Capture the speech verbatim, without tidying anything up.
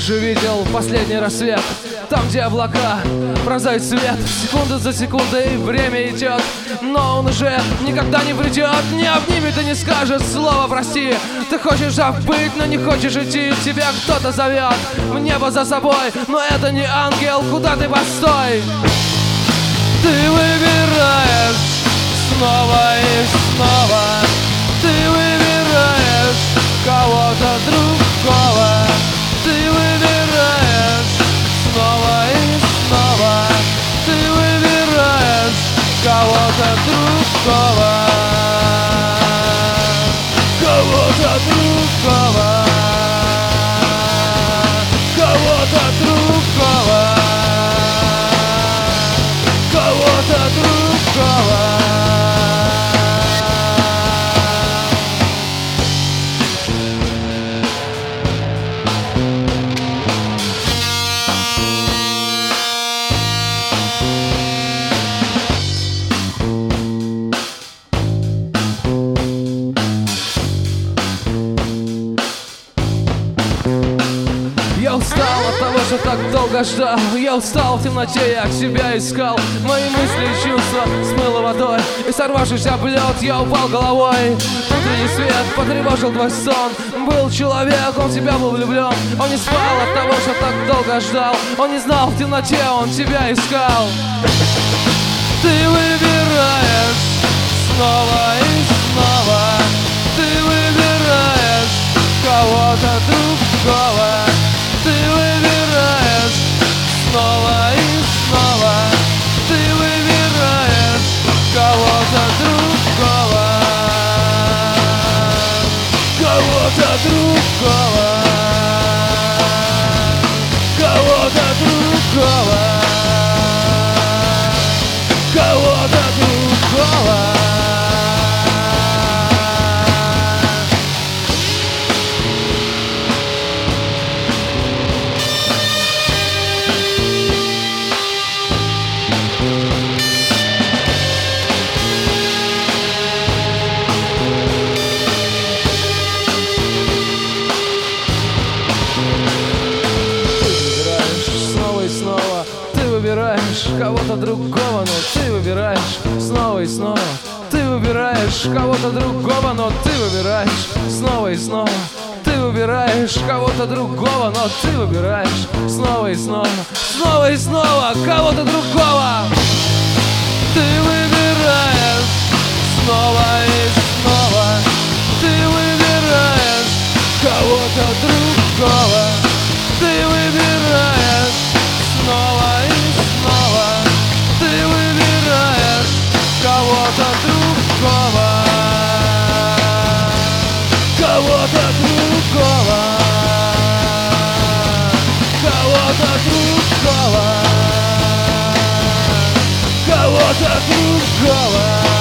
же видел последний рассвет, там, где облака пронзают свет. Секунда за секундой время идет, но он уже никогда не придет. Не обнимет и не скажет слова прости. Ты хочешь забыть, но не хочешь идти. Тебя кто-то зовет в небо за собой, но это не ангел, куда ты, постой. Ты выбираешь снова и снова, ты выбираешь кого-то другого. Ты выбираешь снова и снова, ты выбираешь кого-то другого. Кого-то другого. Кого-то другого. Кого-то другого. Я устал от того, что так долго ждал. Я устал в темноте, я себя искал. Мои мысли и чувства смыло водой, и сорвавшись об лед, я упал головой. Утренний свет потревожил твой сон. Был человек, он в тебя был влюблен. Он не спал от того, что так долго ждал. Он не знал, в темноте он тебя искал. Ты выбираешь снова и снова, ты выбираешь кого-то другого. Ты выбираешь снова и снова, ты выбираешь кого-то другого. Кого-то другого. Кого-то другого. Кого-то другого. Кого-то другого, но ты выбираешь снова и снова. Ты выбираешь кого-то другого, но ты выбираешь снова и снова. Ты выбираешь кого-то другого, но ты выбираешь снова и снова. Снова и снова кого-то другого. Ты выбираешь снова и снова. Ты выбираешь кого-то другого. Ты выбираешь снова и снова. Ты выбираешь кого-то другого. Кого-то другого. Кого-то другого. Кого-то другого.